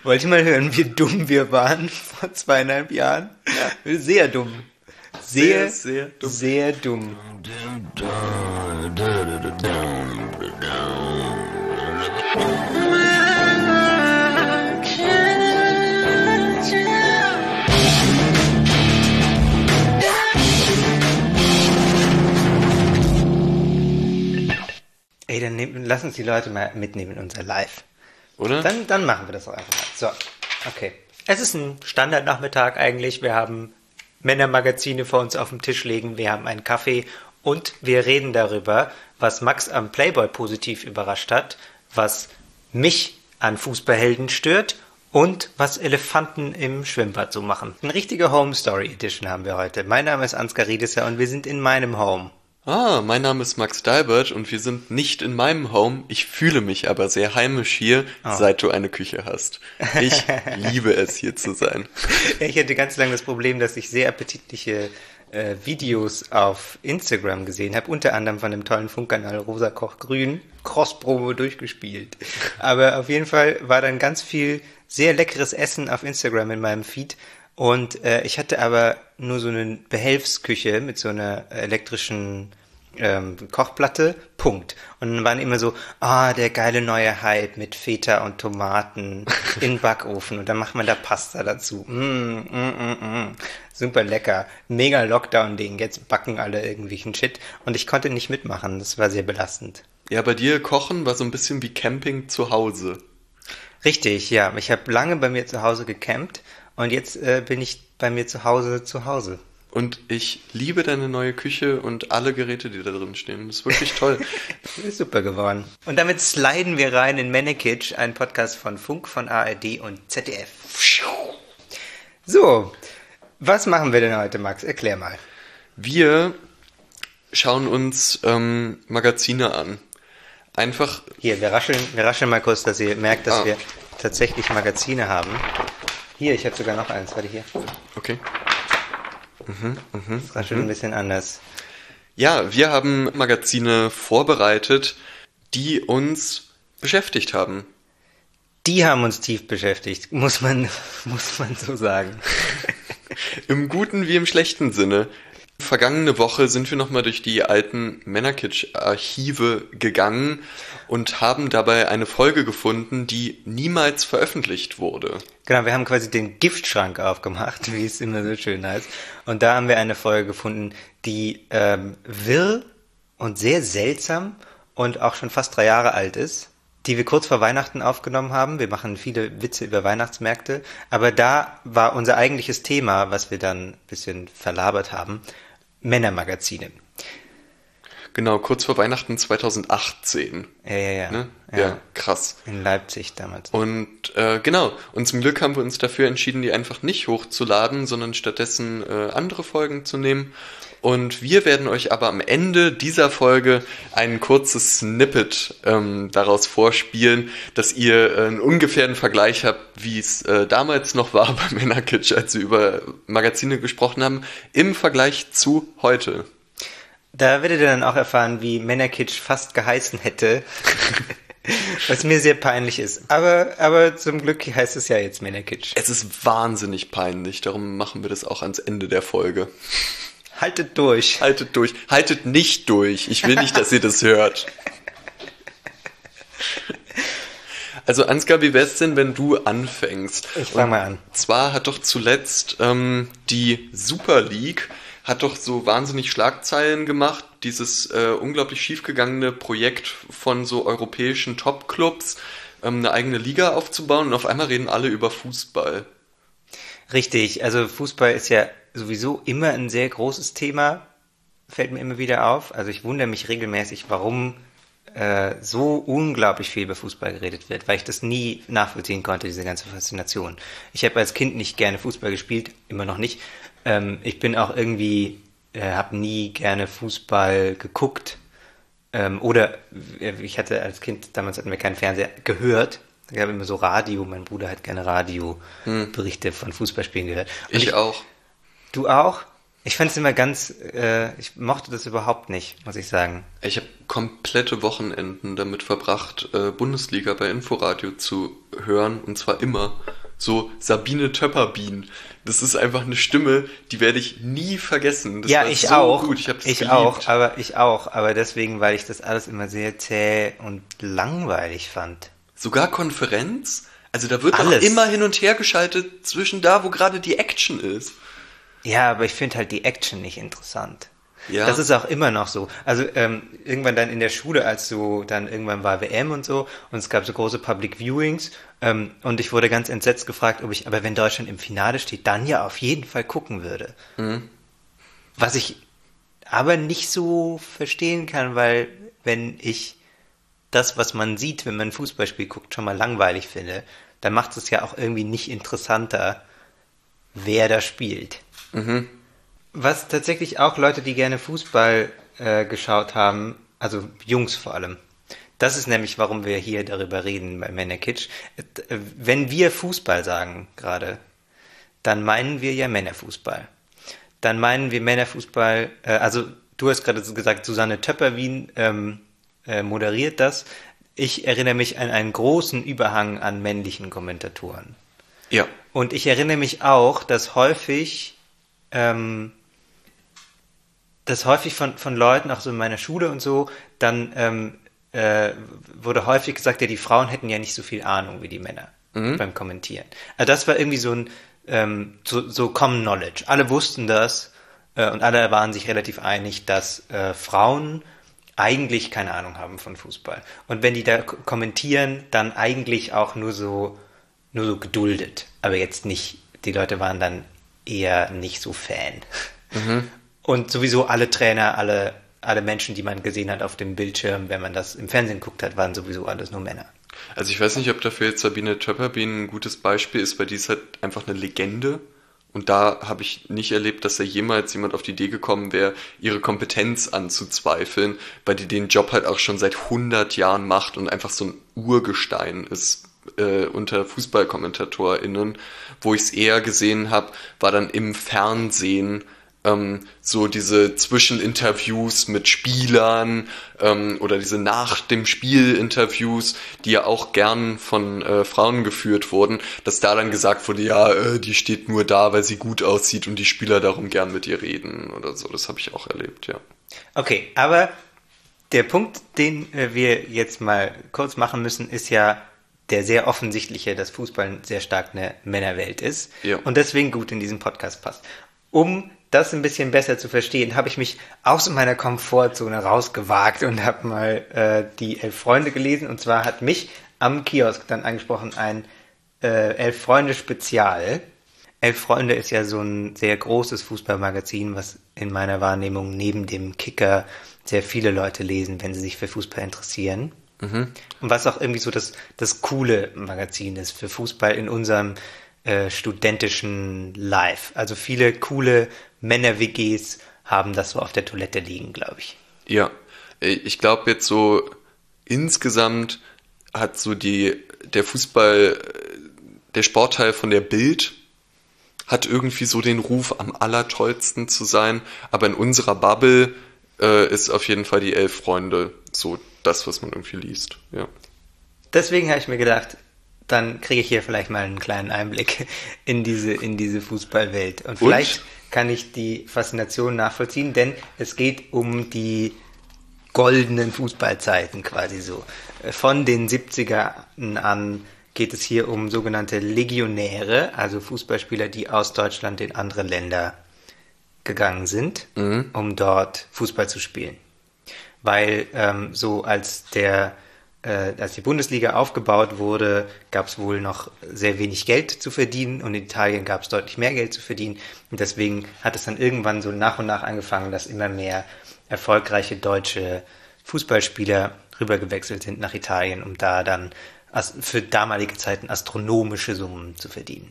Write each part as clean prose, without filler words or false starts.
Wollt ihr mal hören, wie dumm wir waren vor 2,5 Jahren? Ja. Sehr dumm. Sehr dumm. Sehr dumm. Ey, dann lass uns die Leute mal mitnehmen in unser Live. Oder? Dann machen wir das auch einfach mal. So, okay. Es ist ein Standardnachmittag eigentlich. Wir haben Männermagazine vor uns auf dem Tisch liegen. Wir haben einen Kaffee und wir reden darüber, was Max am Playboy positiv überrascht hat, was mich an Fußballhelden stört und was Elefanten im Schwimmbad so machen. Eine richtige Home Story Edition haben wir heute. Mein Name ist Ansgar Riedesser und wir sind in meinem Home. Mein Name ist Max Dalbert und wir sind nicht in meinem Home. Ich fühle mich aber sehr heimisch hier, seit du eine Küche hast. Ich liebe es, hier zu sein. Ich hatte ganz lange das Problem, dass ich sehr appetitliche Videos auf Instagram gesehen habe, unter anderem von dem tollen Funkkanal Rosa Koch Grün, Cross-Promo durchgespielt. Aber auf jeden Fall war dann ganz viel sehr leckeres Essen auf Instagram in meinem Feed. Und ich hatte aber nur so eine Behelfsküche mit so einer elektrischen Kochplatte, Punkt. Und dann waren immer so, der geile neue Hype mit Feta und Tomaten in Backofen und dann macht man da Pasta dazu. Super lecker. Mega Lockdown-Ding. Jetzt backen alle irgendwelchen Shit. Und ich konnte nicht mitmachen. Das war sehr belastend. Ja, bei dir Kochen war so ein bisschen wie Camping zu Hause. Richtig, ja. Ich habe lange bei mir zu Hause gecampt. Und jetzt bin ich bei mir zu Hause. Und ich liebe deine neue Küche und alle Geräte, die da drin stehen. Das ist wirklich toll. Ist super geworden. Und damit sliden wir rein in Männerkitsch, ein Podcast von Funk, von ARD und ZDF. So, was machen wir denn heute, Max? Erklär mal. Wir schauen uns Magazine an. Einfach... Hier, wir rascheln mal kurz, dass ihr merkt, dass wir tatsächlich Magazine haben. Hier, ich habe sogar noch eins. Warte hier. Okay. Das raschelt ein bisschen anders. Ja, wir haben Magazine vorbereitet, die uns beschäftigt haben. Die haben uns tief beschäftigt, muss man so sagen. Im guten wie im schlechten Sinne. Vergangene Woche sind wir nochmal durch die alten Männerkitsch-Archive gegangen und haben dabei eine Folge gefunden, die niemals veröffentlicht wurde. Genau, wir haben quasi den Giftschrank aufgemacht, wie es immer so schön heißt. Und da haben wir eine Folge gefunden, die wirr und sehr seltsam und auch schon fast 3 Jahre alt ist, die wir kurz vor Weihnachten aufgenommen haben. Wir machen viele Witze über Weihnachtsmärkte, aber da war unser eigentliches Thema, was wir dann ein bisschen verlabert haben, Männermagazine. Genau, kurz vor Weihnachten 2018. Ja. Ne? Ja, krass. In Leipzig damals. Und genau, und zum Glück haben wir uns dafür entschieden, die einfach nicht hochzuladen, sondern stattdessen andere Folgen zu nehmen. Und wir werden euch aber am Ende dieser Folge ein kurzes Snippet daraus vorspielen, dass ihr einen ungefähren Vergleich habt, wie es damals noch war bei Männerkitsch, als wir über Magazine gesprochen haben, im Vergleich zu heute. Da werdet ihr dann auch erfahren, wie Männerkitsch fast geheißen hätte, was mir sehr peinlich ist. Aber zum Glück heißt es ja jetzt Männerkitsch. Es ist wahnsinnig peinlich, darum machen wir das auch ans Ende der Folge. Haltet durch. Haltet nicht durch. Ich will nicht, dass ihr das hört. Also Ansgar, wie wär's denn, wenn du anfängst? Ich fang mal an. Und zwar hat doch zuletzt die Super League hat doch so wahnsinnig Schlagzeilen gemacht, dieses unglaublich schiefgegangene Projekt von so europäischen Top-Clubs, eine eigene Liga aufzubauen und auf einmal reden alle über Fußball. Richtig, also Fußball ist ja sowieso immer ein sehr großes Thema, fällt mir immer wieder auf. Also ich wundere mich regelmäßig, warum so unglaublich viel über Fußball geredet wird, weil ich das nie nachvollziehen konnte, diese ganze Faszination. Ich habe als Kind nicht gerne Fußball gespielt, immer noch nicht. Ich bin auch irgendwie, habe nie gerne Fußball geguckt. Oder ich hatte als Kind, damals hatten wir keinen Fernseher, gehört. Ich habe immer so Radio, mein Bruder hat gerne Radioberichte von Fußballspielen gehört. Und ich auch. Du auch? Ich fand es immer ich mochte das überhaupt nicht, muss ich sagen. Ich habe komplette Wochenenden damit verbracht, Bundesliga bei Inforadio zu hören, und zwar immer. so Sabine Töpperbien. Das ist einfach eine Stimme, die werde ich nie vergessen. Das Ja, war ich so auch. gut, ich habe das Ich geliebt. auch, aber deswegen, weil ich das alles immer sehr zäh und langweilig fand. Sogar Konferenz? Also da wird doch Alles. immer hin und her geschaltet zwischen da, wo gerade die Action ist. Ja, aber ich finde halt die Action nicht interessant. Ja. Das ist auch immer noch so. Also irgendwann dann in der Schule, als so dann irgendwann war WM und so und es gab so große Public Viewings und ich wurde ganz entsetzt gefragt, ob ich, aber wenn Deutschland im Finale steht, dann ja auf jeden Fall gucken würde. Was ich aber nicht so verstehen kann, weil wenn ich das, was man sieht, wenn man ein Fußballspiel guckt, schon mal langweilig finde, dann macht es ja auch irgendwie nicht interessanter, wer da spielt. Was tatsächlich auch Leute, die gerne Fußball geschaut haben, also Jungs vor allem, das ist nämlich, warum wir hier darüber reden bei Männerkitsch. Wenn wir Fußball sagen gerade, dann meinen wir ja Männerfußball. Dann meinen wir Männerfußball, also du hast gerade gesagt, Susanne Töpperwien moderiert das. Ich erinnere mich an einen großen Überhang an männlichen Kommentatoren. Ja. Und ich erinnere mich auch, dass häufig von Leuten, auch so in meiner Schule und so, dann wurde häufig gesagt, ja, die Frauen hätten ja nicht so viel Ahnung wie die Männer beim Kommentieren. Also das war irgendwie so ein so Common Knowledge. Alle wussten das und alle waren sich relativ einig, dass Frauen eigentlich keine Ahnung haben von Fußball. Und wenn die da kommentieren, dann eigentlich auch nur so geduldet. Aber jetzt nicht, die Leute waren dann eher nicht so Fan. Und sowieso alle Trainer, alle Menschen, die man gesehen hat auf dem Bildschirm, wenn man das im Fernsehen geguckt hat, waren sowieso alles nur Männer. Also ich weiß nicht, ob dafür jetzt Sabine Töpperbien ein gutes Beispiel ist, weil die ist halt einfach eine Legende. Und da habe ich nicht erlebt, dass da jemals jemand auf die Idee gekommen wäre, ihre Kompetenz anzuzweifeln, weil die den Job halt auch schon seit 100 Jahren macht und einfach so ein Urgestein ist unter FußballkommentatorInnen. Wo ich es eher gesehen habe, war dann im Fernsehen so diese Zwischeninterviews mit Spielern oder diese nach dem Spiel Interviews, die ja auch gern von Frauen geführt wurden, dass da dann gesagt wurde, ja, die steht nur da, weil sie gut aussieht und die Spieler darum gern mit ihr reden oder so. Das habe ich auch erlebt, ja. Okay, aber der Punkt, den wir jetzt mal kurz machen müssen, ist ja der sehr offensichtliche, dass Fußball sehr stark eine Männerwelt ist und deswegen gut in diesen Podcast passt. Um das ein bisschen besser zu verstehen, habe ich mich aus meiner Komfortzone rausgewagt und habe mal die 11 Freunde gelesen. Und zwar hat mich am Kiosk dann angesprochen ein 11 Freunde Spezial. 11 Freunde ist ja so ein sehr großes Fußballmagazin, was in meiner Wahrnehmung neben dem Kicker sehr viele Leute lesen, wenn sie sich für Fußball interessieren. Und was auch irgendwie so das coole Magazin ist für Fußball in unserem studentischen Life. Also viele coole Männer-WGs haben das so auf der Toilette liegen, glaube ich. Ja, ich glaube jetzt so insgesamt hat so der Fußball, der Sportteil von der Bild hat irgendwie so den Ruf, am allertollsten zu sein, aber in unserer Bubble ist auf jeden Fall die 11 Freunde so das, was man irgendwie liest. Ja. Deswegen habe ich mir gedacht, dann kriege ich hier vielleicht mal einen kleinen Einblick in diese Fußballwelt. Und vielleicht kann ich die Faszination nachvollziehen, denn es geht um die goldenen Fußballzeiten quasi so. Von den 70ern an geht es hier um sogenannte Legionäre, also Fußballspieler, die aus Deutschland in andere Länder gegangen sind, um dort Fußball zu spielen. Weil so als die Bundesliga aufgebaut wurde, gab es wohl noch sehr wenig Geld zu verdienen und in Italien gab es deutlich mehr Geld zu verdienen. Und deswegen hat es dann irgendwann so nach und nach angefangen, dass immer mehr erfolgreiche deutsche Fußballspieler rübergewechselt sind nach Italien, um da dann für damalige Zeiten astronomische Summen zu verdienen.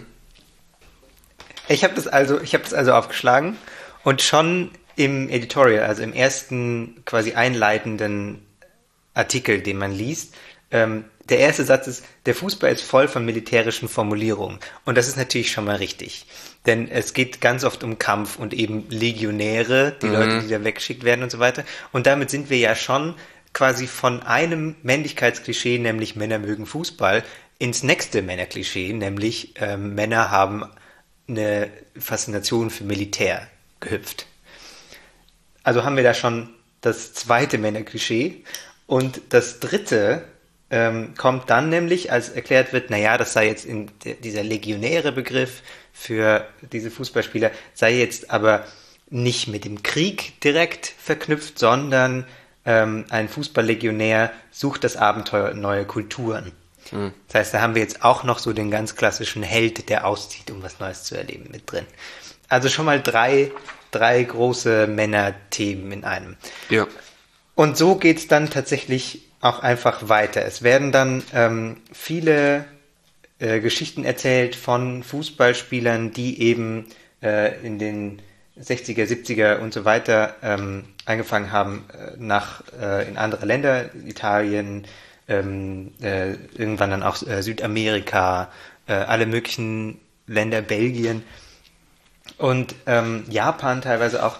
Ich habe das also aufgeschlagen und schon im Editorial, also im ersten quasi einleitenden Artikel, den man liest, der erste Satz ist, der Fußball ist voll von militärischen Formulierungen. Und das ist natürlich schon mal richtig. Denn es geht ganz oft um Kampf und eben Legionäre, die Leute, die da weggeschickt werden und so weiter. Und damit sind wir ja schon quasi von einem Männlichkeitsklischee, nämlich Männer mögen Fußball, ins nächste Männerklischee, nämlich Männer haben eine Faszination für Militär gehüpft. Also haben wir da schon das zweite Männerklischee. Und das dritte kommt dann nämlich, als erklärt wird, naja, das sei jetzt dieser legionäre Begriff für diese Fußballspieler, sei jetzt aber nicht mit dem Krieg direkt verknüpft, sondern ein Fußballlegionär sucht das Abenteuer in neue Kulturen. Das heißt, da haben wir jetzt auch noch so den ganz klassischen Held, der auszieht, um was Neues zu erleben, mit drin. Also schon mal drei große Männerthemen in einem. Ja. Und so geht's dann tatsächlich auch einfach weiter. Es werden dann viele Geschichten erzählt von Fußballspielern, die eben in den 60er, 70er und so weiter angefangen haben, in andere Länder, Italien, irgendwann dann auch Südamerika, alle möglichen Länder, Belgien und Japan teilweise auch.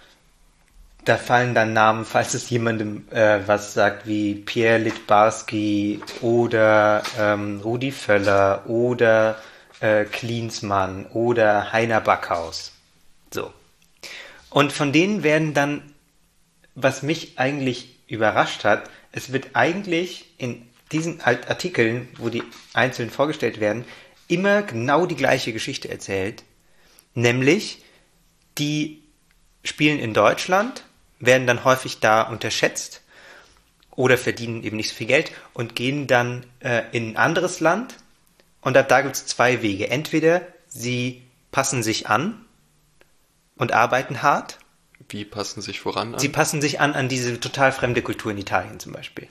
Da fallen dann Namen, falls es jemandem was sagt, wie Pierre Littbarski oder Rudi Völler oder Klinsmann oder Heiner Backhaus. So. Und von denen werden dann, was mich eigentlich überrascht hat, es wird eigentlich in diesen Artikeln, wo die einzeln vorgestellt werden, immer genau die gleiche Geschichte erzählt. Nämlich, die spielen in Deutschland, werden dann häufig da unterschätzt oder verdienen eben nicht so viel Geld und gehen dann in ein anderes Land. Und ab da gibt es zwei Wege. Entweder sie passen sich an und arbeiten hart. Wie passen sich voran an? Sie passen sich an diese total fremde Kultur in Italien zum Beispiel.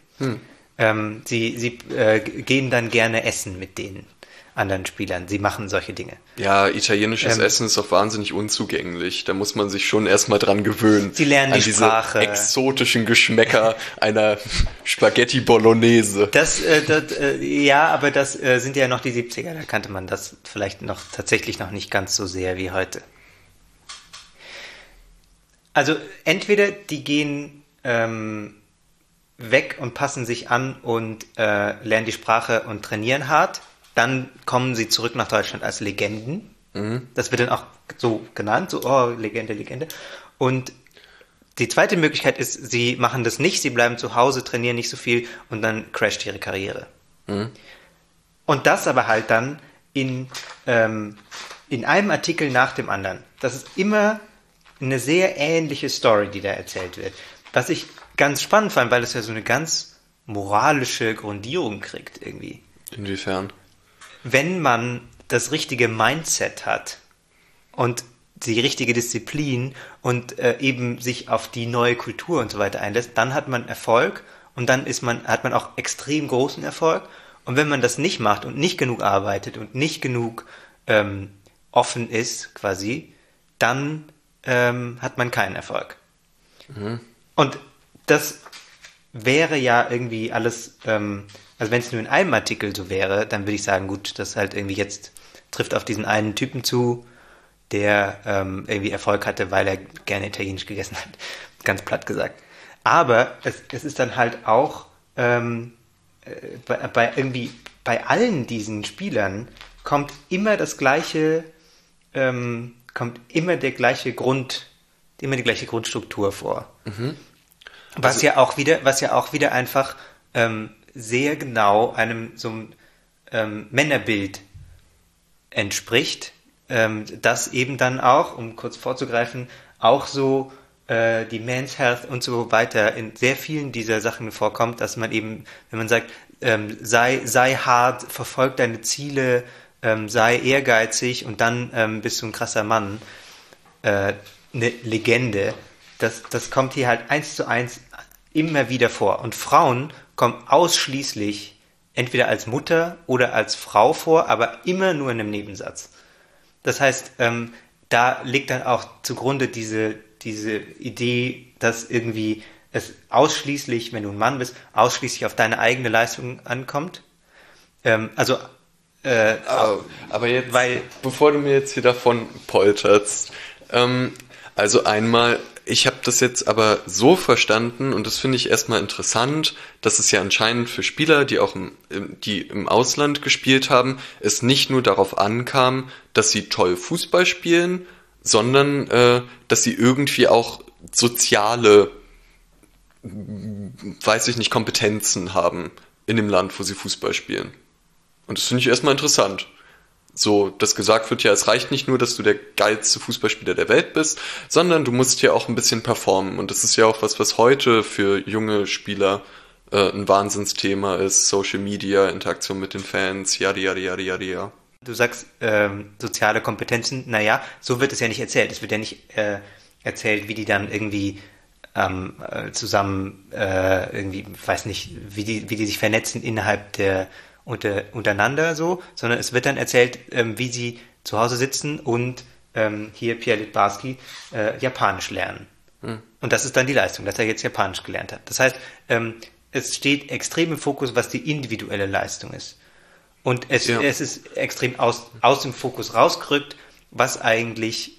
Sie gehen dann gerne essen mit den anderen Spielern. Sie machen solche Dinge. Ja, italienisches Essen ist auch wahnsinnig unzugänglich. Da muss man sich schon erstmal dran gewöhnen. Sie lernen die Sprache. Diese exotischen Geschmäcker einer Spaghetti Bolognese. Ja, aber das sind ja noch die 70er. Da kannte man das vielleicht tatsächlich noch nicht ganz so sehr wie heute. Also entweder die gehen weg und passen sich an und lernen die Sprache und trainieren hart. Dann kommen sie zurück nach Deutschland als Legenden. Das wird dann auch so genannt, so, oh, Legende, Legende. Und die zweite Möglichkeit ist, sie machen das nicht, sie bleiben zu Hause, trainieren nicht so viel und dann crasht ihre Karriere. Und das aber halt dann in einem Artikel nach dem anderen. Das ist immer eine sehr ähnliche Story, die da erzählt wird. Was ich ganz spannend fand, weil es ja so eine ganz moralische Grundierung kriegt irgendwie. Inwiefern? Wenn man das richtige Mindset hat und die richtige Disziplin und eben sich auf die neue Kultur und so weiter einlässt, dann hat man Erfolg und dann hat man auch extrem großen Erfolg. Und wenn man das nicht macht und nicht genug arbeitet und nicht genug offen ist quasi, dann hat man keinen Erfolg. Und das wäre ja irgendwie alles, also wenn es nur in einem Artikel so wäre, dann würde ich sagen, gut, das halt irgendwie jetzt trifft auf diesen einen Typen zu, der irgendwie Erfolg hatte, weil er gerne Italienisch gegessen hat. Ganz platt gesagt. Aber es ist dann halt auch bei allen diesen Spielern kommt immer die gleiche Grundstruktur vor. Was ja auch wieder einfach sehr genau einem so einem Männerbild entspricht, das eben dann auch, um kurz vorzugreifen, auch so die Men's Health und so weiter in sehr vielen dieser Sachen vorkommt, dass man eben, wenn man sagt, sei hart, verfolg deine Ziele, sei ehrgeizig und dann bist du ein krasser Mann, eine Legende, das kommt hier halt 1:1 immer wieder vor. Und Frauen kommen ausschließlich entweder als Mutter oder als Frau vor, aber immer nur in einem Nebensatz. Das heißt, da liegt dann auch zugrunde diese Idee, dass irgendwie es ausschließlich, wenn du ein Mann bist, ausschließlich auf deine eigene Leistung ankommt. Aber jetzt, bevor du mir jetzt hier davon polterst, also einmal, Ich habe das jetzt aber so verstanden, und das finde ich erstmal interessant, dass es ja anscheinend für Spieler, die im Ausland gespielt haben, es nicht nur darauf ankam, dass sie toll Fußball spielen, sondern dass sie irgendwie auch soziale, weiß ich nicht, Kompetenzen haben in dem Land, wo sie Fußball spielen. Und das finde ich erstmal interessant. So, dass gesagt wird, ja, es reicht nicht nur, dass du der geilste Fußballspieler der Welt bist, sondern du musst ja auch ein bisschen performen. Und das ist ja auch was heute für junge Spieler ein Wahnsinnsthema ist. Social Media, Interaktion mit den Fans, yada, yada, yada, yada, yada. Du sagst soziale Kompetenzen, naja, so wird es ja nicht erzählt. Es wird ja nicht erzählt, wie die dann irgendwie zusammen irgendwie, weiß nicht, wie die sich vernetzen innerhalb der untereinander so, sondern es wird dann erzählt, wie sie zu Hause sitzen und hier Pierre Littbarski Japanisch lernen. Und das ist dann die Leistung, dass er jetzt Japanisch gelernt hat. Das heißt, es steht extrem im Fokus, was die individuelle Leistung ist. Und es ist extrem aus dem Fokus rausgerückt, was eigentlich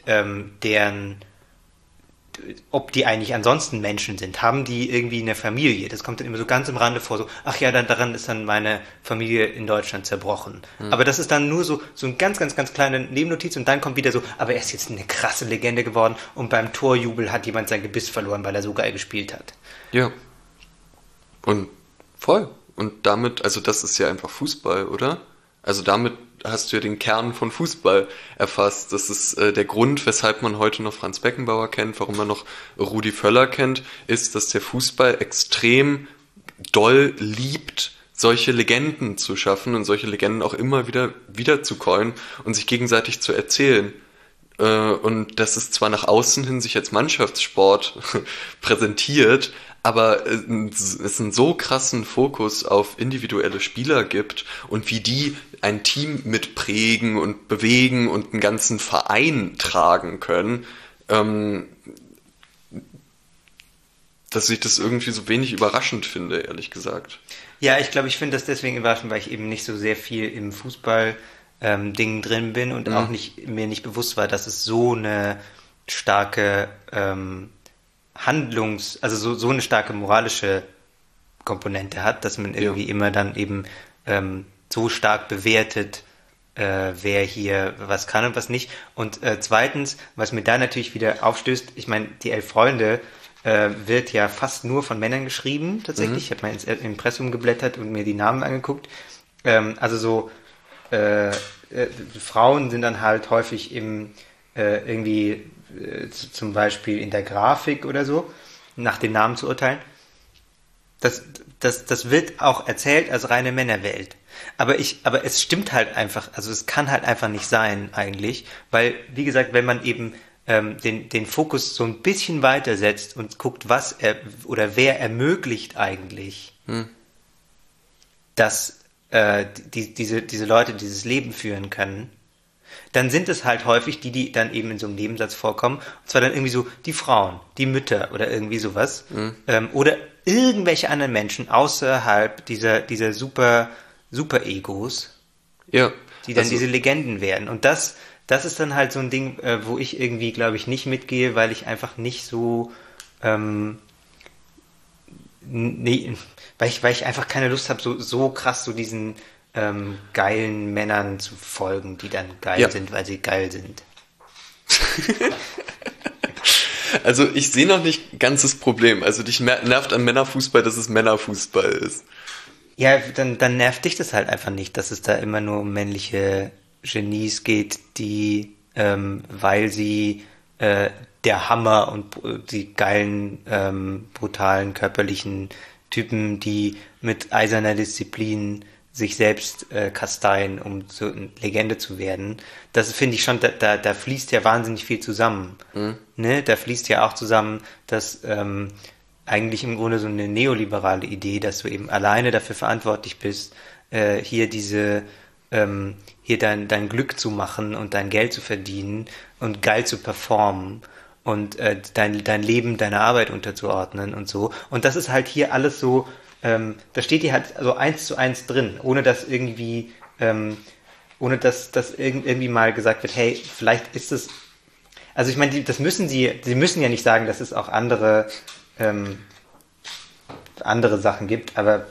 ob die eigentlich ansonsten Menschen sind. Haben die irgendwie eine Familie? Das kommt dann immer so ganz im Rande vor, so, ach ja, daran ist dann meine Familie in Deutschland zerbrochen. Aber das ist dann nur so ein ganz, ganz, ganz kleine Nebennotiz und dann kommt wieder so, aber er ist jetzt eine krasse Legende geworden und beim Torjubel hat jemand sein Gebiss verloren, weil er so geil gespielt hat. Ja. Und voll. Und damit, also das ist ja einfach Fußball, oder? Also damit hast du ja den Kern von Fußball erfasst. Das ist der Grund, weshalb man heute noch Franz Beckenbauer kennt, warum man noch Rudi Völler kennt, ist, dass der Fußball extrem doll liebt, solche Legenden zu schaffen und solche Legenden auch immer wieder zu coinen und sich gegenseitig zu erzählen. Und dass es zwar nach außen hin sich als Mannschaftssport präsentiert, aber es einen so krassen Fokus auf individuelle Spieler gibt und wie die ein Team mitprägen und bewegen und einen ganzen Verein tragen können, dass ich das irgendwie so wenig überraschend finde, ehrlich gesagt. Ja, ich glaube, ich finde das deswegen überraschend, weil ich eben nicht so sehr viel im Fußball Ding drin bin und auch mir nicht bewusst war, dass es so eine starke also so eine starke moralische Komponente hat, dass man irgendwie immer dann eben so stark bewertet, wer hier was kann und was nicht. Und zweitens, was mir da natürlich wieder aufstößt, ich meine, die Elf Freunde wird ja fast nur von Männern geschrieben, tatsächlich. Ich habe mal ins Impressum geblättert und mir die Namen angeguckt. Also so Frauen sind dann halt häufig irgendwie zum Beispiel in der Grafik oder so, nach den Namen zu urteilen. Das wird auch erzählt als reine Männerwelt. Aber es stimmt halt einfach, also es kann halt einfach nicht sein eigentlich, weil, wie gesagt, wenn man eben den Fokus so ein bisschen weiter setzt und guckt, wer ermöglicht eigentlich, dass diese Leute dieses Leben führen können, dann sind es halt häufig die dann eben in so einem Nebensatz vorkommen, und zwar dann irgendwie so die Frauen, die Mütter oder irgendwie sowas, oder irgendwelche anderen Menschen außerhalb dieser super Egos, die dann diese Legenden werden. Und das ist dann halt so ein Ding, wo ich irgendwie, glaube ich, nicht mitgehe, weil ich einfach nicht so weil ich einfach keine Lust habe, so krass so diesen geilen Männern zu folgen, die dann geil sind, weil sie geil sind. Also ich sehe noch nicht ganz das Problem. Also dich nervt an Männerfußball, dass es Männerfußball ist. Ja, dann nervt dich das halt einfach nicht, dass es da immer nur um männliche Genies geht, die, weil sie der Hammer und die geilen, brutalen, körperlichen Typen, die mit eiserner Disziplin sich selbst kasteien, um so eine Legende zu werden. Das finde ich schon, da fließt ja wahnsinnig viel zusammen. Ne? Da fließt ja auch zusammen, dass eigentlich im Grunde so eine neoliberale Idee, dass du eben alleine dafür verantwortlich bist, hier dein Glück zu machen und dein Geld zu verdienen und geil zu performen und dein Leben deiner Arbeit unterzuordnen und so. Und das ist halt hier alles so, da steht hier halt so 1:1 drin, ohne dass irgendwie, irgendwie mal gesagt wird, hey, vielleicht ist es, Also ich meine, sie müssen ja nicht sagen, dass es auch andere Sachen gibt, aber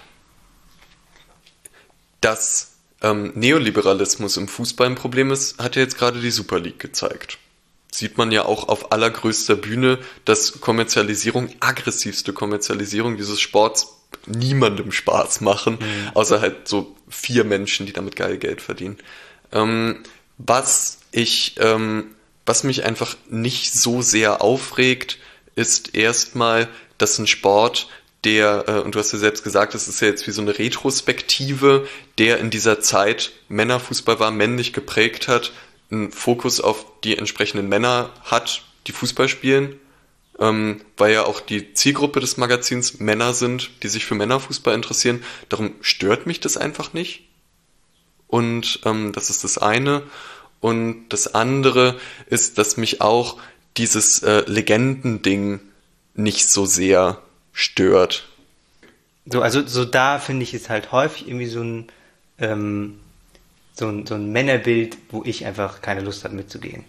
Dass Neoliberalismus im Fußball ein Problem ist, hat ja jetzt gerade die Super League gezeigt. Sieht man ja auch auf allergrößter Bühne, dass aggressivste Kommerzialisierung dieses Sports niemandem Spaß machen, außer halt so 4 Menschen, die damit geil Geld verdienen. Was mich einfach nicht so sehr aufregt, ist erstmal, dass ein Sport, und du hast ja selbst gesagt, es ist ja jetzt wie so eine Retrospektive, der in dieser Zeit Männerfußball war, männlich geprägt hat, einen Fokus auf die entsprechenden Männer hat, die Fußball spielen, weil ja auch die Zielgruppe des Magazins Männer sind, die sich für Männerfußball interessieren. Darum stört mich das einfach nicht. Und das ist das eine. Und das andere ist, dass mich auch dieses Legendending nicht so sehr stört. So da finde ich es halt häufig irgendwie so ein Männerbild, wo ich einfach keine Lust habe mitzugehen.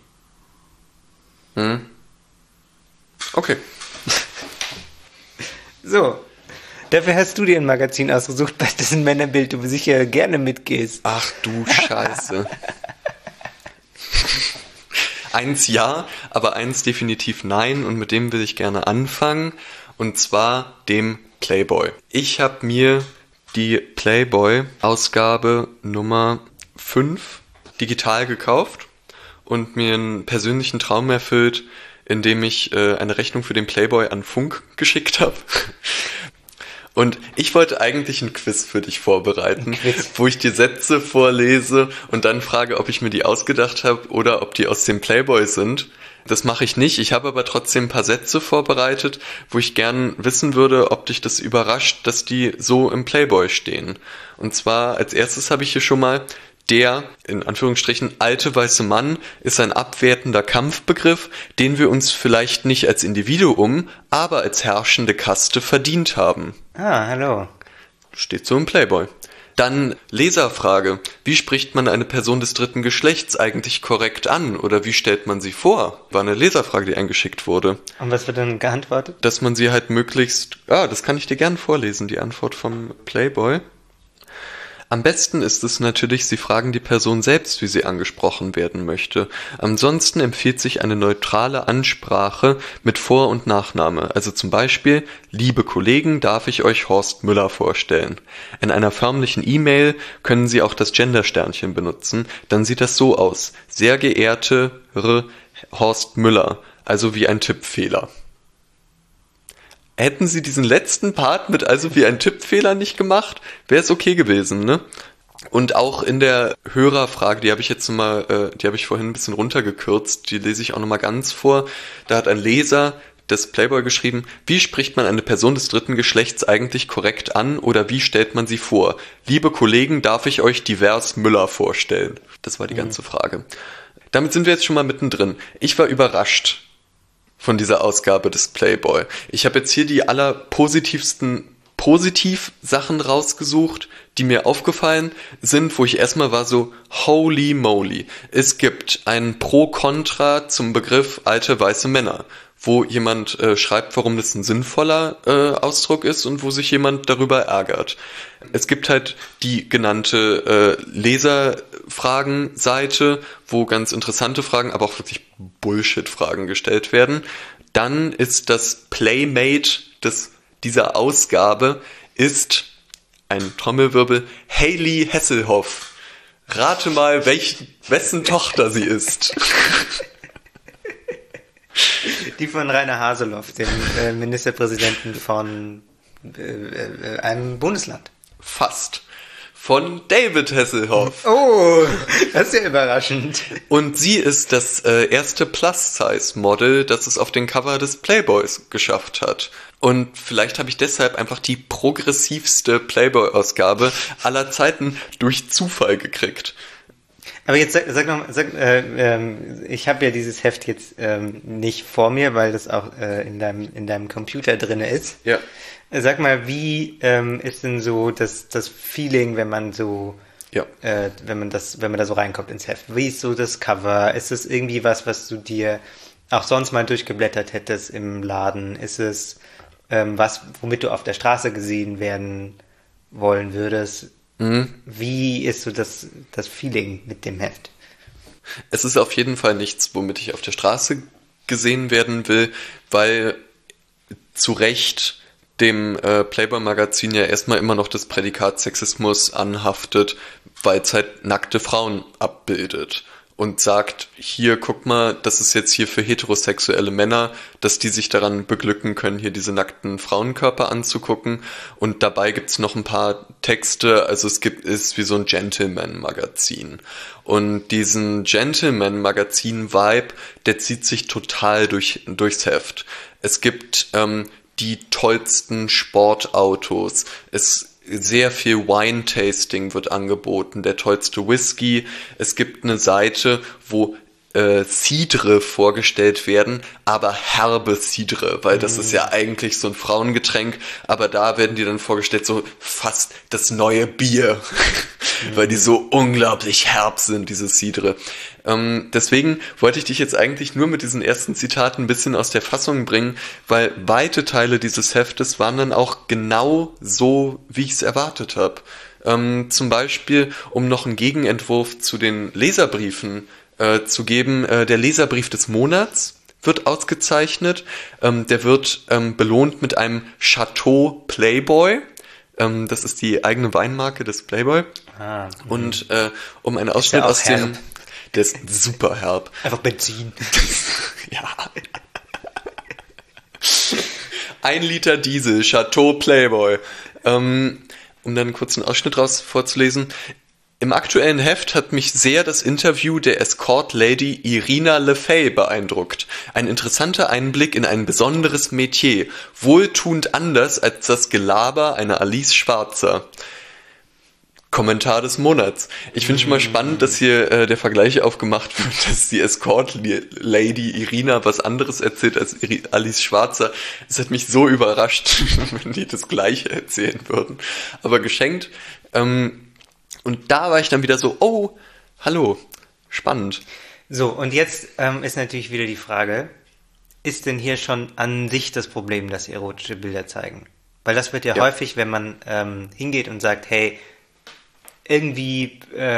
Okay. So, dafür hast du dir ein Magazin ausgesucht, bei dessen Männerbild du sicher gerne mitgehst. Ach du Scheiße. Eins ja, aber eins definitiv nein, und mit dem will ich gerne anfangen, und zwar dem Playboy. Ich habe mir die Playboy-Ausgabe Nummer 5 digital gekauft und mir einen persönlichen Traum erfüllt, indem ich eine Rechnung für den Playboy an Funk geschickt habe. Und ich wollte eigentlich ein Quiz für dich vorbereiten, wo ich dir Sätze vorlese und dann frage, ob ich mir die ausgedacht habe oder ob die aus dem Playboy sind. Das mache ich nicht. Ich habe aber trotzdem ein paar Sätze vorbereitet, wo ich gern wissen würde, ob dich das überrascht, dass die so im Playboy stehen. Und zwar als erstes habe ich hier schon mal: Der, in Anführungsstrichen, alte weiße Mann ist ein abwertender Kampfbegriff, den wir uns vielleicht nicht als Individuum, aber als herrschende Kaste verdient haben. Ah, hallo. Steht so im Playboy. Dann Leserfrage: Wie spricht man eine Person des dritten Geschlechts eigentlich korrekt an oder wie stellt man sie vor? War eine Leserfrage, die eingeschickt wurde. Und was wird dann geantwortet? Dass man sie halt möglichst... das kann ich dir gern vorlesen, die Antwort vom Playboy. Am besten ist es natürlich, Sie fragen die Person selbst, wie sie angesprochen werden möchte. Ansonsten empfiehlt sich eine neutrale Ansprache mit Vor- und Nachname. Also zum Beispiel: Liebe Kollegen, darf ich euch Horst Müller vorstellen? In einer förmlichen E-Mail können Sie auch das Gendersternchen benutzen. Dann sieht das so aus: Sehr geehrte Horst Müller. Also wie ein Tippfehler. Hätten sie diesen letzten Part mit also wie ein Tippfehler nicht gemacht, wäre es okay gewesen, ne? Und auch in der Hörerfrage, die habe ich vorhin ein bisschen runtergekürzt, die lese ich auch nochmal ganz vor. Da hat ein Leser des Playboy geschrieben: Wie spricht man eine Person des dritten Geschlechts eigentlich korrekt an oder wie stellt man sie vor? Liebe Kollegen, darf ich euch divers Müller vorstellen? Das war die ganze Frage. Damit sind wir jetzt schon mal mittendrin. Ich war überrascht von dieser Ausgabe des Playboy. Ich habe jetzt hier die allerpositivsten Positiv-Sachen rausgesucht, die mir aufgefallen sind, wo ich erstmal war so: Holy moly. Es gibt ein Pro-Kontra zum Begriff alte weiße Männer, wo jemand schreibt, warum das ein sinnvoller Ausdruck ist und wo sich jemand darüber ärgert. Es gibt halt die genannte Leserfragen-Seite, wo ganz interessante Fragen, aber auch wirklich Bullshit-Fragen gestellt werden. Dann ist das Playmate dieser Ausgabe ist ein Trommelwirbel: Hayley Hasselhoff. Rate mal, wessen Tochter sie ist. Die von Rainer Haseloff, dem Ministerpräsidenten von einem Bundesland. Fast. Von David Hasselhoff. Oh, das ist ja überraschend. Und sie ist das erste Plus-Size-Model, das es auf den Cover des Playboys geschafft hat. Und vielleicht habe ich deshalb einfach die progressivste Playboy-Ausgabe aller Zeiten durch Zufall gekriegt. Aber jetzt sag noch, ich habe ja dieses Heft jetzt nicht vor mir, weil das auch in deinem Computer drinne ist. Ja. Sag mal, wie ist denn so das Feeling, wenn man so Ja. Wenn man da so reinkommt ins Heft. Wie ist so das Cover? Ist es irgendwie was du dir auch sonst mal durchgeblättert hättest im Laden? Ist es was, womit du auf der Straße gesehen werden wollen würdest? Wie ist so das Feeling mit dem Heft? Es ist auf jeden Fall nichts, womit ich auf der Straße gesehen werden will, weil zu Recht dem Playboy-Magazin ja erstmal immer noch das Prädikat Sexismus anhaftet, weil es halt nackte Frauen abbildet und sagt, hier, guck mal, das ist jetzt hier für heterosexuelle Männer, dass die sich daran beglücken können, hier diese nackten Frauenkörper anzugucken. Und dabei gibt's noch ein paar Texte, also ist wie so ein Gentleman-Magazin. Und diesen Gentleman-Magazin-Vibe, der zieht sich total durchs Heft. Es gibt die tollsten Sportautos, sehr viel Wine-Tasting wird angeboten, der tollste Whisky. Es gibt eine Seite, wo Cidre vorgestellt werden, aber herbe Cidre, weil das ist ja eigentlich so ein Frauengetränk, aber da werden die dann vorgestellt, so fast das neue Bier, weil die so unglaublich herb sind, diese Cidre. Deswegen wollte ich dich jetzt eigentlich nur mit diesen ersten Zitaten ein bisschen aus der Fassung bringen, weil weite Teile dieses Heftes waren dann auch genau so, wie ich es erwartet habe. Zum Beispiel, um noch einen Gegenentwurf zu den Leserbriefen zu geben, der Leserbrief des Monats wird ausgezeichnet. Der wird belohnt mit einem Chateau Playboy. Das ist die eigene Weinmarke des Playboy. Und um einen Ausschnitt aus dem... Der ist super herb. Einfach Benzin. Ja. 1 Liter Diesel, Chateau Playboy. Um dann einen kurzen Ausschnitt raus vorzulesen. Im aktuellen Heft hat mich sehr das Interview der Escort-Lady Irina Le Fay beeindruckt. Ein interessanter Einblick in ein besonderes Metier. Wohltuend anders als das Gelaber einer Alice Schwarzer. Kommentar des Monats. Ich finde schon mal spannend, dass hier der Vergleich aufgemacht wird, dass die Escort-Lady Irina was anderes erzählt als Alice Schwarzer. Es hat mich so überrascht, wenn die das Gleiche erzählen würden. Aber geschenkt. Und da war ich dann wieder so, oh, hallo, spannend. So, und jetzt ist natürlich wieder die Frage, ist denn hier schon an sich das Problem, dass sie erotische Bilder zeigen? Weil das wird ja häufig, wenn man hingeht und sagt, hey, irgendwie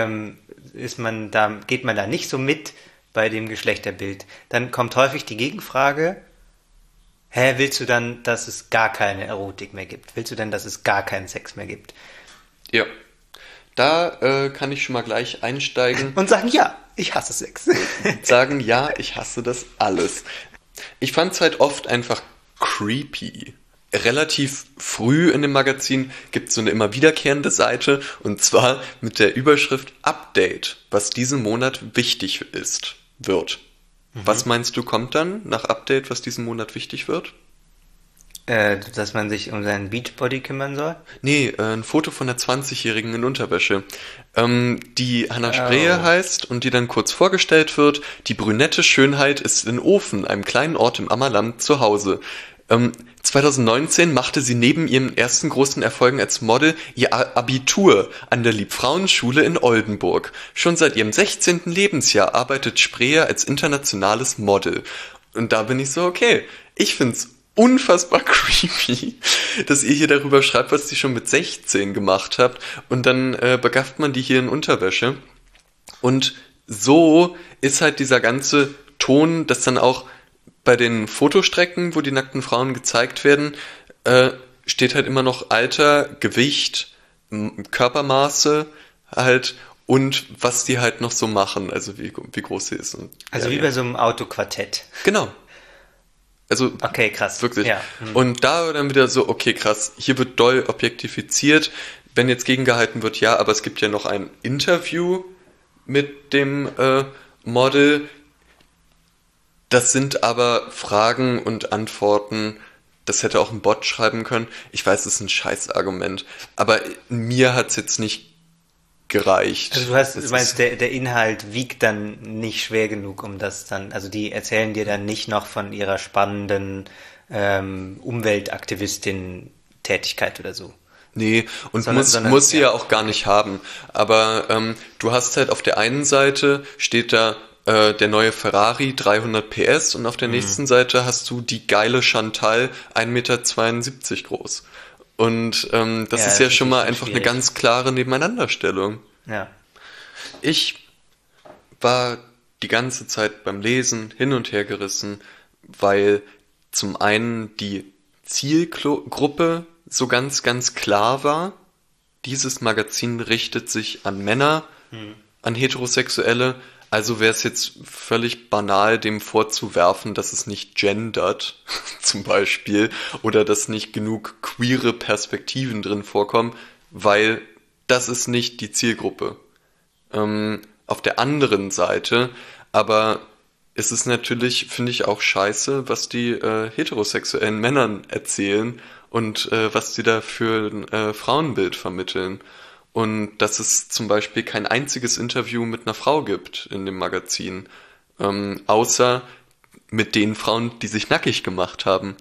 geht man da nicht so mit bei dem Geschlechterbild. Dann kommt häufig die Gegenfrage, willst du dann, dass es gar keine Erotik mehr gibt? Willst du denn, dass es gar keinen Sex mehr gibt? Ja, da kann ich schon mal gleich einsteigen. Und sagen, ja, ich hasse Sex. Sagen, ja, ich hasse das alles. Ich fand es halt oft einfach creepy. Relativ früh in dem Magazin gibt es so eine immer wiederkehrende Seite, und zwar mit der Überschrift Update, was diesen Monat wichtig wird. Was meinst du, kommt dann nach Update, was diesen Monat wichtig wird? Dass man sich um seinen Beachbody kümmern soll? Nee, ein Foto von einer 20-Jährigen in Unterwäsche, die Hannah Spree heißt und die dann kurz vorgestellt wird. Die brünette Schönheit ist in Ofen, einem kleinen Ort im Ammerland, zu Hause. 2019 machte sie neben ihren ersten großen Erfolgen als Model ihr Abitur an der Liebfrauenschule in Oldenburg. Schon seit ihrem 16. Lebensjahr arbeitet Spreer als internationales Model. Und da bin ich so, okay, ich find's unfassbar creepy, dass ihr hier darüber schreibt, was ihr schon mit 16 gemacht habt, und dann begafft man die hier in Unterwäsche. Und so ist halt dieser ganze Ton, dass dann auch bei den Fotostrecken, wo die nackten Frauen gezeigt werden, steht halt immer noch Alter, Gewicht, Körpermaße halt und was die halt noch so machen, also wie groß sie ist. Und, also wie bei so einem Autoquartett. Genau. Also okay, krass. Wirklich. Ja. Und da dann wieder so, okay, krass, hier wird doll objektifiziert. Wenn jetzt gegengehalten wird, ja, aber es gibt ja noch ein Interview mit dem Model. Das sind aber Fragen und Antworten, das hätte auch ein Bot schreiben können. Ich weiß, es ist ein Scheißargument, aber mir hat's jetzt nicht gereicht. Also du meinst, der Inhalt wiegt dann nicht schwer genug, um das dann, also die erzählen dir dann nicht noch von ihrer spannenden Umweltaktivistin-Tätigkeit oder so. Nee, und Sondern, muss sie ja auch gar nicht haben. Aber du hast halt auf der einen Seite steht da der neue Ferrari 300 PS und auf der nächsten Seite hast du die geile Chantal 1,72 Meter groß. Und das ist ja schon mal einfach eine ganz klare Nebeneinanderstellung. Ja. Ich war die ganze Zeit beim Lesen hin und her gerissen, weil zum einen die Zielgruppe so ganz, ganz klar war. Dieses Magazin richtet sich an Männer, an Heterosexuelle. Also wäre es jetzt völlig banal, dem vorzuwerfen, dass es nicht gendert, zum Beispiel, oder dass nicht genug queere Perspektiven drin vorkommen, weil das ist nicht die Zielgruppe. Auf der anderen Seite, aber es ist natürlich, finde ich, auch scheiße, was die heterosexuellen Männern erzählen und was die da für ein Frauenbild vermitteln. Und dass es zum Beispiel kein einziges Interview mit einer Frau gibt in dem Magazin, außer mit den Frauen, die sich nackig gemacht haben.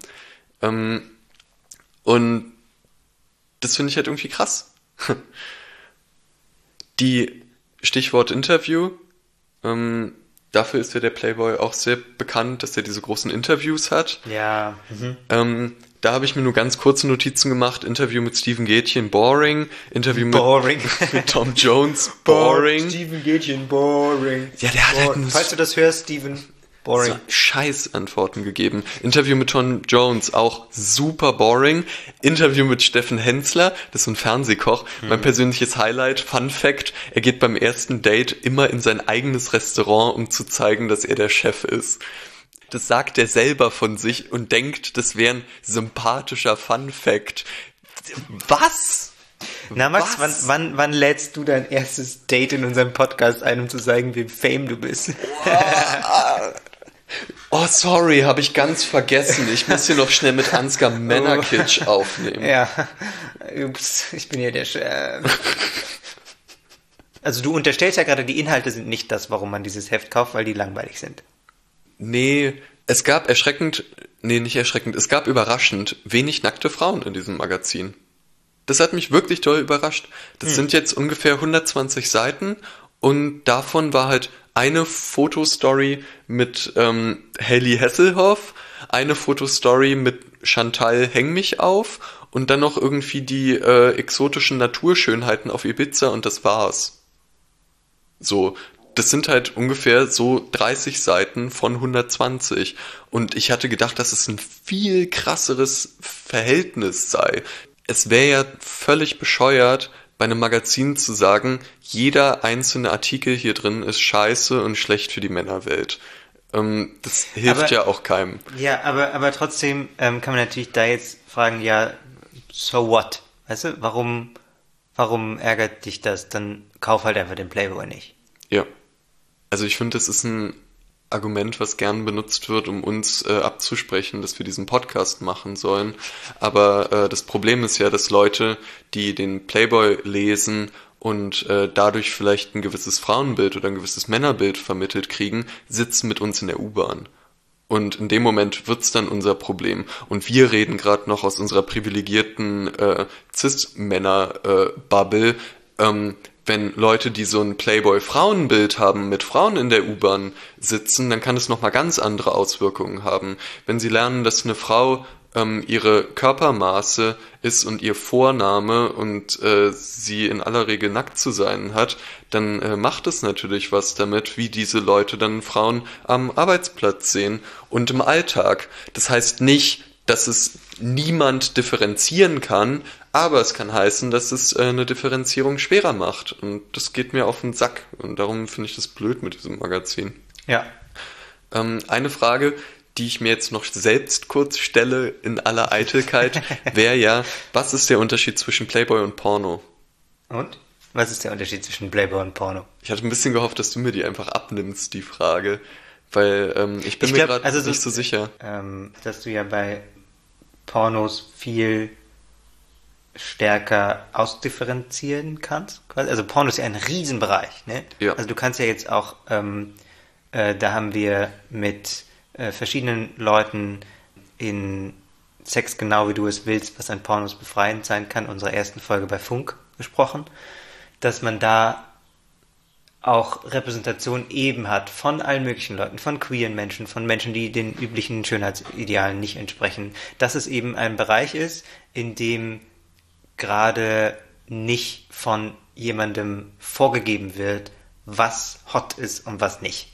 Und das finde ich halt irgendwie krass. Die Stichwort Interview, dafür ist ja der Playboy auch sehr bekannt, dass er diese großen Interviews hat. Ja. Da habe ich mir nur ganz kurze Notizen gemacht. Interview mit Steven Gätchen, boring. Interview mit Tom Jones, boring. Steven Gätchen, boring. Ja, der hat halt Falls du das hörst, Steven, boring. so Scheißantworten gegeben. Interview mit Tom Jones, auch super boring. Interview mit Steffen Hensler, das ist so ein Fernsehkoch. Mein persönliches Highlight, Fun Fact, er geht beim ersten Date immer in sein eigenes Restaurant, um zu zeigen, dass er der Chef ist. Das sagt er selber von sich und denkt, das wäre ein sympathischer Fun Fact. Was? Na Max, wann lädst du dein erstes Date in unserem Podcast ein, um zu sagen, wie fame du bist? Oh, sorry, habe ich ganz vergessen. Ich muss hier noch schnell mit Ansgar Männerkitsch aufnehmen. Ja, ups, ich bin ja der Chef. Also du unterstellst ja gerade, die Inhalte sind nicht das, warum man dieses Heft kauft, weil die langweilig sind. Nee, es gab es gab überraschend wenig nackte Frauen in diesem Magazin. Das hat mich wirklich toll überrascht. Das sind jetzt ungefähr 120 Seiten und davon war halt eine Fotostory mit Helly Hasselhoff, eine Fotostory mit Chantal Häng mich auf und dann noch irgendwie die exotischen Naturschönheiten auf Ibiza und das war's. So, das sind halt ungefähr so 30 Seiten von 120 und ich hatte gedacht, dass es ein viel krasseres Verhältnis sei. Es wäre ja völlig bescheuert, bei einem Magazin zu sagen, jeder einzelne Artikel hier drin ist scheiße und schlecht für die Männerwelt. Das hilft ja auch keinem. Ja, aber trotzdem kann man natürlich da jetzt fragen, ja, so what? Weißt du, warum ärgert dich das? Dann kauf halt einfach den Playboy nicht. Ja. Also ich finde, das ist ein Argument, was gern benutzt wird, um uns abzusprechen, dass wir diesen Podcast machen sollen. Aber das Problem ist ja, dass Leute, die den Playboy lesen und dadurch vielleicht ein gewisses Frauenbild oder ein gewisses Männerbild vermittelt kriegen, sitzen mit uns in der U-Bahn. Und in dem Moment wird's dann unser Problem. Und wir reden gerade noch aus unserer privilegierten Cis-Männer-Bubble, wenn Leute, die so ein Playboy-Frauenbild haben, mit Frauen in der U-Bahn sitzen, dann kann es nochmal ganz andere Auswirkungen haben. Wenn sie lernen, dass eine Frau ihre Körpermaße ist und ihr Vorname und sie in aller Regel nackt zu sein hat, dann macht es natürlich was damit, wie diese Leute dann Frauen am Arbeitsplatz sehen und im Alltag. Das heißt nicht, dass es niemand differenzieren kann, aber es kann heißen, dass es eine Differenzierung schwerer macht. Und das geht mir auf den Sack. Und darum finde ich das blöd mit diesem Magazin. Ja. Eine Frage, die ich mir jetzt noch selbst kurz stelle in aller Eitelkeit, wäre ja, was ist der Unterschied zwischen Playboy und Porno? Und? Was ist der Unterschied zwischen Playboy und Porno? Ich hatte ein bisschen gehofft, dass du mir die einfach abnimmst, die Frage. Weil ich bin mir gerade nicht so sicher. Dass du ja bei Pornos viel stärker ausdifferenzieren kannst. Also Porno ist ja ein Riesenbereich, ne? Ja. Also du kannst ja jetzt auch, da haben wir mit verschiedenen Leuten in Sex genau wie du es willst, was an Pornos befreiend sein kann, unserer ersten Folge bei Funk besprochen, dass man da auch Repräsentation eben hat von allen möglichen Leuten, von queeren Menschen, von Menschen, die den üblichen Schönheitsidealen nicht entsprechen, dass es eben ein Bereich ist, in dem gerade nicht von jemandem vorgegeben wird, was hot ist und was nicht.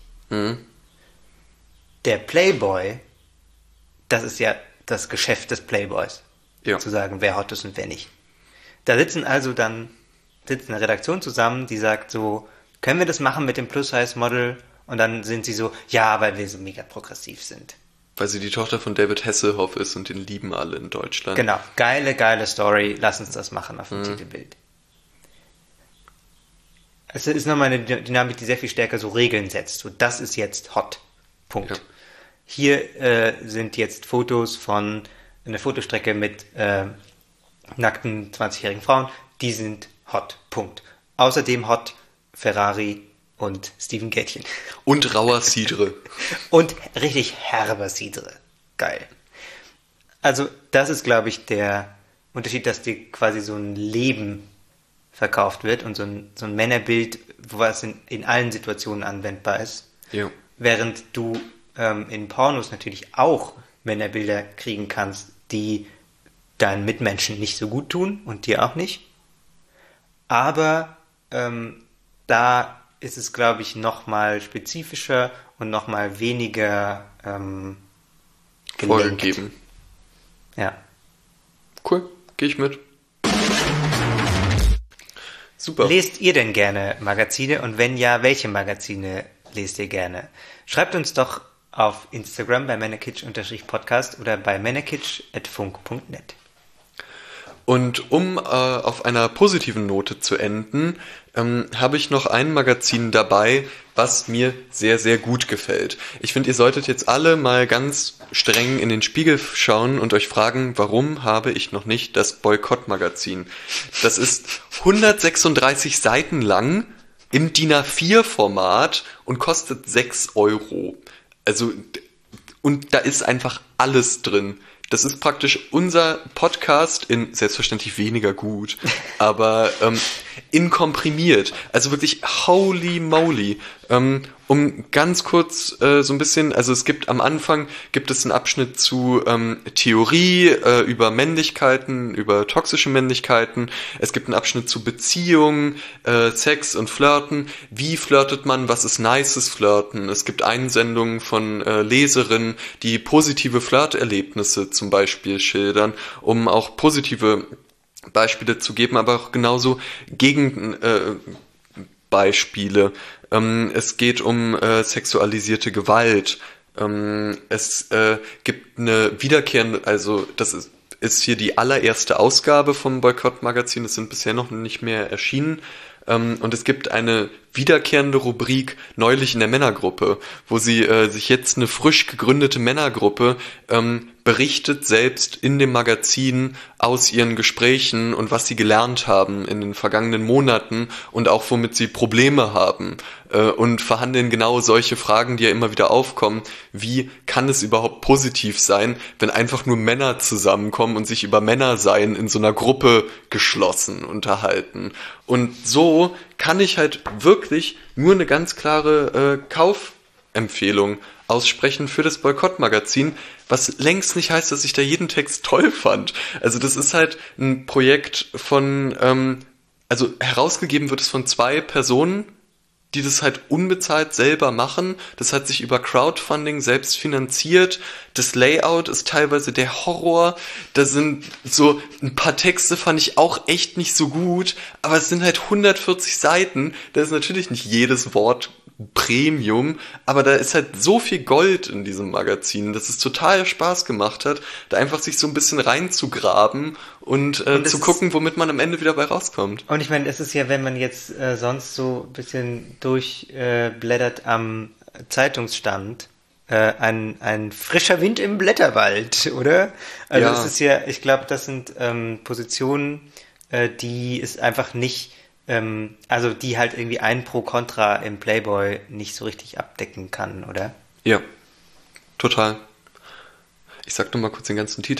Der Playboy, das ist ja das Geschäft des Playboys, zu sagen, wer hot ist und wer nicht. Da sitzt eine Redaktion zusammen, die sagt so, können wir das machen mit dem Plus-Size-Model? Und dann sind sie so, ja, weil wir so mega progressiv sind. Weil sie die Tochter von David Hasselhoff ist und den lieben alle in Deutschland. Genau, geile Story, lass uns das machen auf dem Titelbild. Es ist nochmal eine Dynamik, die sehr viel stärker so Regeln setzt. So, das ist jetzt hot. Punkt. Ja. Hier sind jetzt Fotos von einer Fotostrecke mit nackten 20-jährigen Frauen. Die sind hot. Punkt. Außerdem hot Ferrari und Steven Gätchen. Und rauer Cidre. Und richtig herber Cidre. Geil. Also das ist, glaube ich, der Unterschied, dass dir quasi so ein Leben verkauft wird und so ein Männerbild, was in allen Situationen anwendbar ist. Ja. Während du in Pornos natürlich auch Männerbilder kriegen kannst, die deinen Mitmenschen nicht so gut tun und dir auch nicht. Aber da ist es, glaube ich, nochmal spezifischer und nochmal weniger vorgegeben. Ja. Cool, gehe ich mit. Super. Lest ihr denn gerne Magazine? Und wenn ja, welche Magazine lest ihr gerne? Schreibt uns doch auf Instagram bei männerkitsch_podcast oder bei männerkitsch@funk.net. Und um auf einer positiven Note zu enden, habe ich noch ein Magazin dabei, was mir sehr, sehr gut gefällt. Ich finde, ihr solltet jetzt alle mal ganz streng in den Spiegel schauen und euch fragen, warum habe ich noch nicht das Boykott-Magazin? Das ist 136 Seiten lang im DIN A4-Format und kostet 6 Euro. Also, und da ist einfach alles drin. Das ist praktisch unser Podcast in selbstverständlich weniger gut, aber in komprimiert. Also wirklich holy moly. Um ganz kurz so ein bisschen, also es gibt am Anfang gibt es einen Abschnitt zu Theorie über Männlichkeiten, über toxische Männlichkeiten. Es gibt einen Abschnitt zu Beziehungen, Sex und Flirten. Wie flirtet man? Was ist nices Flirten? Es gibt Einsendungen von Leserinnen, die positive Flirterlebnisse zum Beispiel schildern, um auch positive Beispiele zu geben, aber auch genauso Gegenbeispiele. Es geht um sexualisierte Gewalt. Es gibt eine wiederkehrende, also das ist hier die allererste Ausgabe vom Boykott-Magazin. Es sind bisher noch nicht mehr erschienen. Und es gibt eine wiederkehrende Rubrik neulich in der Männergruppe, wo sie sich jetzt eine frisch gegründete Männergruppe berichtet selbst in dem Magazin aus ihren Gesprächen und was sie gelernt haben in den vergangenen Monaten und auch womit sie Probleme haben und verhandeln genau solche Fragen, die ja immer wieder aufkommen. Wie kann es überhaupt positiv sein, wenn einfach nur Männer zusammenkommen und sich über Männersein in so einer Gruppe geschlossen unterhalten? Und so kann ich halt wirklich nur eine ganz klare Kaufempfehlung aussprechen für das Boykott-Magazin, was längst nicht heißt, dass ich da jeden Text toll fand. Also das ist halt ein Projekt von, also herausgegeben wird es von 2 Personen, die das halt unbezahlt selber machen. Das hat sich über Crowdfunding selbst finanziert. Das Layout ist teilweise der Horror. Da sind so ein paar Texte, fand ich auch echt nicht so gut. Aber es sind halt 140 Seiten. Da ist natürlich nicht jedes Wort Premium, aber da ist halt so viel Gold in diesem Magazin, dass es total Spaß gemacht hat, da einfach sich so ein bisschen reinzugraben und zu gucken, womit man am Ende wieder bei rauskommt. Und ich meine, es ist ja, wenn man jetzt sonst so ein bisschen durchblättert am Zeitungsstand, ein frischer Wind im Blätterwald, oder? Also es ist ja, ich glaube, das sind Positionen, die es einfach nicht also die halt irgendwie ein Pro-Contra im Playboy nicht so richtig abdecken kann, oder? Ja, total. Ich sag nur mal kurz den ganzen Titel. Es ist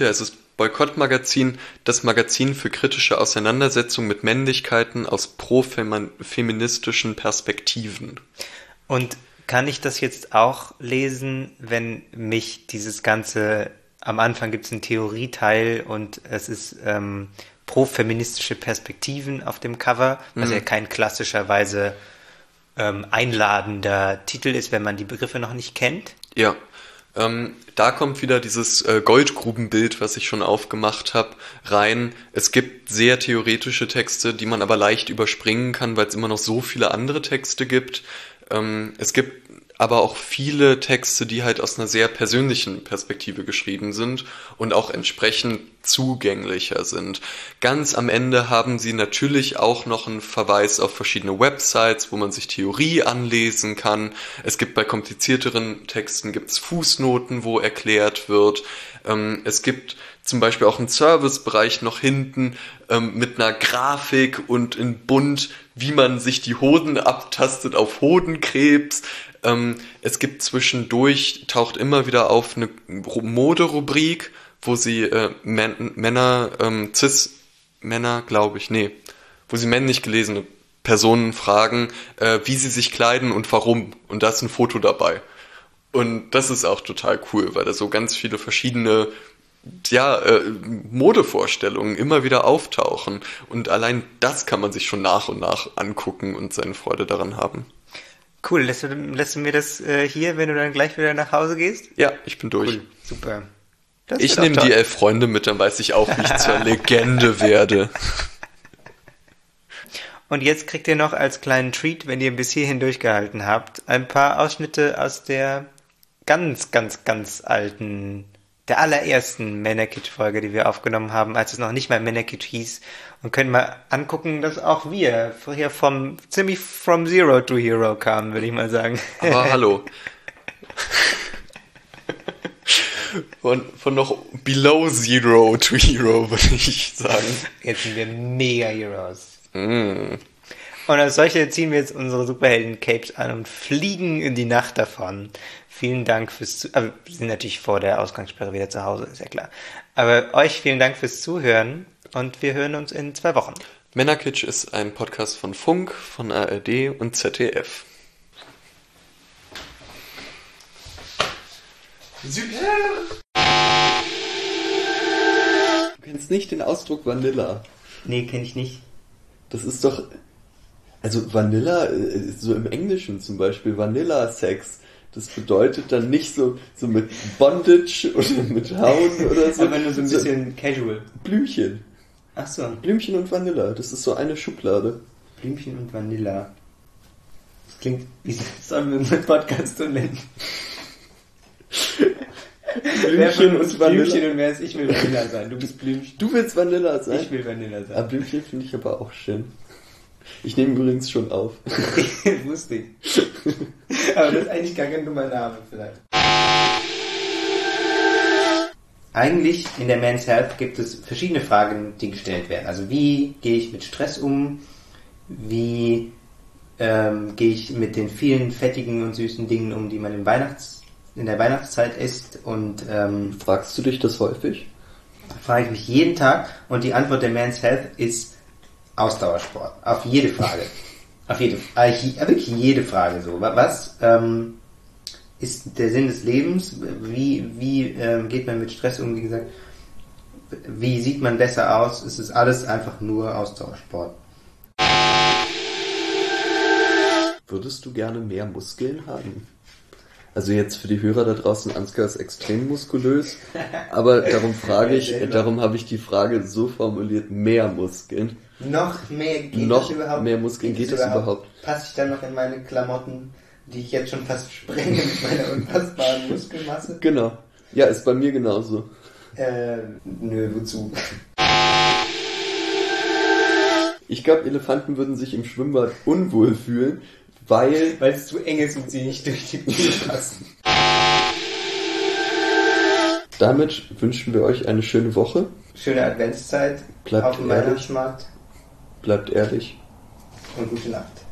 Boykottmagazin, das Magazin für kritische Auseinandersetzung mit Männlichkeiten aus pro-feministischen Perspektiven. Und kann ich das jetzt auch lesen, wenn mich dieses ganze, am Anfang gibt es einen Theorieteil und es ist pro-feministische Perspektiven auf dem Cover, was ja kein klassischerweise einladender Titel ist, wenn man die Begriffe noch nicht kennt? Ja. Da kommt wieder dieses Goldgrubenbild, was ich schon aufgemacht habe, rein. Es gibt sehr theoretische Texte, die man aber leicht überspringen kann, weil es immer noch so viele andere Texte gibt. Es gibt aber auch viele Texte, die halt aus einer sehr persönlichen Perspektive geschrieben sind und auch entsprechend zugänglicher sind. Ganz am Ende haben sie natürlich auch noch einen Verweis auf verschiedene Websites, wo man sich Theorie anlesen kann. Es gibt bei komplizierteren Texten gibt's Fußnoten, wo erklärt wird. Es gibt zum Beispiel auch einen Servicebereich noch hinten mit einer Grafik und in bunt, wie man sich die Hoden abtastet auf Hodenkrebs. Es gibt zwischendurch, taucht immer wieder auf eine Moderubrik, wo sie Männer, Cis-Männer, glaube ich, wo sie männlich gelesene Personen fragen, wie sie sich kleiden und warum. Und da ist ein Foto dabei. Und das ist auch total cool, weil da so ganz viele verschiedene Modevorstellungen immer wieder auftauchen. Und allein das kann man sich schon nach und nach angucken und seine Freude daran haben. Cool, lässt du mir das hier, wenn du dann gleich wieder nach Hause gehst? Ja, ich bin durch. Cool, super. Ich nehme die 11 Freunde mit, dann weiß ich auch, wie ich zur Legende werde. Und jetzt kriegt ihr noch als kleinen Treat, wenn ihr bis hierhin durchgehalten habt, ein paar Ausschnitte aus der ganz, ganz, ganz alten, der allerersten Männerkitsch-Folge, die wir aufgenommen haben, als es noch nicht mal Männerkitsch hieß, und können mal angucken, dass auch wir vorher ziemlich from Zero to Hero kamen, würde ich mal sagen. Aber hallo. Von noch below Zero to Hero, würde ich sagen. Jetzt sind wir mega Heroes. Mm. Und als solche ziehen wir jetzt unsere Superhelden-Capes an und fliegen in die Nacht davon. Vielen Dank wir sind natürlich vor der Ausgangssperre wieder zu Hause, ist ja klar. Aber euch vielen Dank fürs Zuhören und wir hören uns in 2 Wochen. Männerkitsch ist ein Podcast von Funk, von ARD und ZDF. Super! Du kennst nicht den Ausdruck Vanilla. Nee, kenn ich nicht. Das ist doch... Also Vanilla, so im Englischen zum Beispiel, Vanilla-Sex, das bedeutet dann nicht so mit Bondage oder mit Hauen oder so. Aber nur so ein bisschen casual. Blümchen. Ach so. Blümchen und Vanilla, das ist so eine Schublade. Blümchen und Vanilla. Das klingt, wie sollen wir unseren Podcast so nennen? Blümchen und Vanilla. Blümchen und wer ist? Ich will Vanilla sein. Du bist Blümchen. Du willst Vanilla sein? Ich will Vanilla sein. Aber Blümchen finde ich aber auch schön. Ich nehme übrigens schon auf. Wusste ich. Aber das ist eigentlich gar kein dummer Name vielleicht. Eigentlich in der Men's Health gibt es verschiedene Fragen, die gestellt werden. Also wie gehe ich mit Stress um? Wie gehe ich mit den vielen fettigen und süßen Dingen um, die man in der Weihnachtszeit isst? Und fragst du dich das häufig? Frage ich mich jeden Tag und die Antwort der Men's Health ist Ausdauersport. Auf jede Frage. Wirklich jede Frage so. Was ist der Sinn des Lebens? Wie geht man mit Stress um? Wie gesagt, wie sieht man besser aus? Es ist alles einfach nur Ausdauersport. Würdest du gerne mehr Muskeln haben? Also jetzt für die Hörer da draußen, Ansgar ist extrem muskulös, aber darum habe ich die Frage so formuliert, mehr Muskeln. Noch mehr geht noch das überhaupt? Mehr Muskeln geht das überhaupt? Passe ich dann noch in meine Klamotten, die ich jetzt schon fast sprenge mit meiner unfassbaren Muskelmasse? Genau. Ja, ist bei mir genauso. Nö, wozu? Ich glaube, Elefanten würden sich im Schwimmbad unwohl fühlen, weil es zu eng ist und sie nicht durch die Bühne passen. Damit wünschen wir euch eine schöne Woche. Schöne Adventszeit. Bleibt auf dem ehrlich. Weihnachtsmarkt. Bleibt ehrlich. Und gute Nacht.